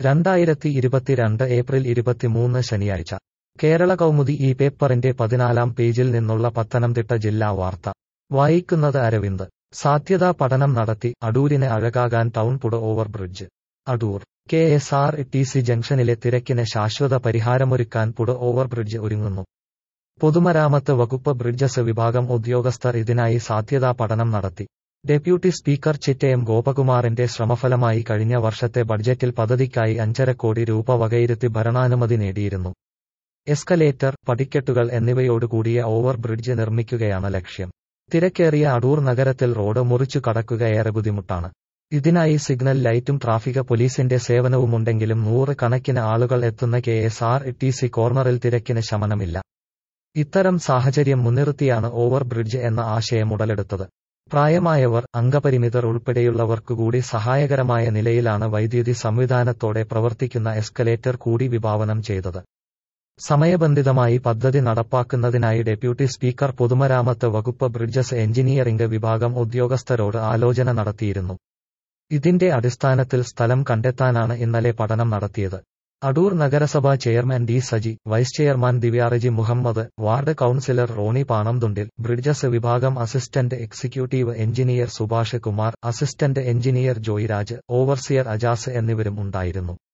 2022 April 23 ശനിയാഴ്ച കേരള കൗമുദി ഈ പേപ്പറിന്റെ 14-ാം പേജിൽ നിന്നുള്ള പത്തനംതിട്ട ജില്ലാ വാർത്ത വായിക്കുന്നത് അരവിന്ദ്. സാധ്യതാ പഠനം നടത്തി അടൂരിന് അഴകാകാൻ town over bridge. Adoor KSRTC ജംഗ്ഷനിലെ തിരക്കിന് ശാശ്വത പരിഹാരമൊരുക്കാൻ ഓവർ ബ്രിഡ്ജ് ഒരുങ്ങുന്നു. പൊതുമരാമത്ത് വകുപ്പ് ബ്രിഡ്ജസ് വിഭാഗം ഉദ്യോഗസ്ഥർ ഇതിനായി സാധ്യതാ പഠനം നടത്തി. ഡെപ്യൂട്ടി സ്പീക്കർ ചിറ്റയം ഗോപകുമാറിന്റെ ശ്രമഫലമായി കഴിഞ്ഞ വർഷത്തെ ബഡ്ജറ്റിൽ പദ്ധതിക്കായി 5.5 കോടി രൂപ വകയിരുത്തി ഭരണാനുമതി നേടിയിരുന്നു. എസ്കലേറ്റർ, പടിക്കെട്ടുകൾ എന്നിവയോടുകൂടിയ ഓവർ ബ്രിഡ്ജ് നിർമ്മിക്കുകയാണ് ലക്ഷ്യം. തിരക്കേറിയ അടൂർ നഗരത്തിൽ റോഡ് മുറിച്ചു കടക്കുക ഏറെ ബുദ്ധിമുട്ടാണ്. ഇതിനായി സിഗ്നൽ ലൈറ്റും ട്രാഫിക് പോലീസിന്റെ സേവനവുമുണ്ടെങ്കിലും 100 കണക്കിന് ആളുകൾ എത്തുന്ന KSRTC കോർണറിൽ തിരക്കിന് ശമനമില്ല. ഇത്തരം സാഹചര്യം മുൻനിർത്തിയാണ് ഓവർ ബ്രിഡ്ജ് എന്ന ആശയം ഉടലെടുത്തത്. പ്രായമായവർ, അംഗപരിമിതർ ഉൾപ്പെടെയുള്ളവർക്കുകൂടി സഹായകരമായ നിലയിലാണ് വൈദ്യുതി സംവിധാനത്തോടെ പ്രവർത്തിക്കുന്ന എസ്കലേറ്റർ കൂടി വിഭാവനം ചെയ്തത്. സമയബന്ധിതമായി പദ്ധതി നടപ്പാക്കുന്നതിനായി ഡെപ്യൂട്ടി സ്പീക്കർ പൊതുമരാമത്ത് വകുപ്പ് ബ്രിഡ്ജസ് എഞ്ചിനീയറിംഗ് വിഭാഗം ഉദ്യോഗസ്ഥരോട് ആലോചന നടത്തിയിരുന്നു. ഇതിന്റെ അടിസ്ഥാനത്തിൽ സ്ഥലം കണ്ടെത്താനാണ് ഇന്നലെ പഠനം നടത്തിയത്. അടൂർ നഗരസഭാ chairman D. Saji, vice chairman Divyareji Muhammad, ward councillor Rony Panamthundil, bridges വിഭാഗം assistant executive engineer Subhash Kumar, assistant engineer Joyraj, overseer Ajas എന്നിവരും ഉണ്ടായിരുന്നു.